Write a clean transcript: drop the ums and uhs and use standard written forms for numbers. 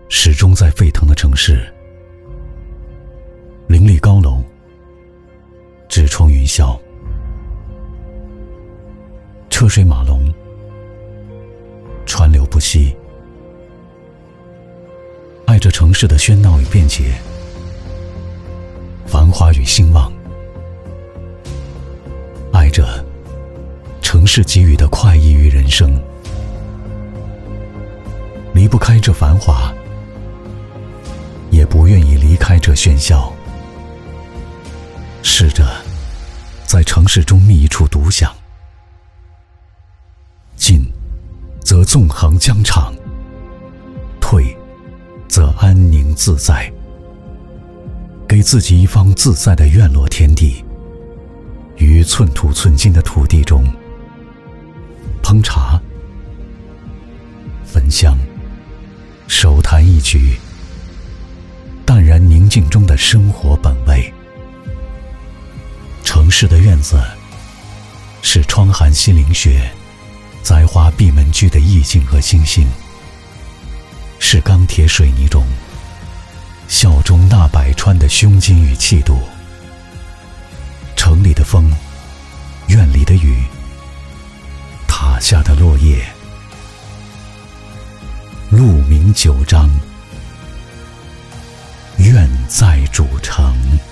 始终在沸腾的城市，林立高楼，直冲云霄，车水马龙，川流不息。爱着城市的喧闹与便捷，繁华与兴旺，爱着城市给予的快意与人生。离不开这繁华，也不愿意离开这喧嚣。试着在城市中觅一处独享，进则纵横疆场，退则安宁自在。给自己一方自在的院落天地，于寸土寸金的土地中烹茶焚香，手弹一曲，淡然宁静中的生活本味。城市的院子是窗含西陵雪，栽花闭门居的意境和清新，是钢铁水泥中笑中纳百川的胸襟与气度。城里的风，院里的雨，塔下的落叶，路名九章，愿在主城。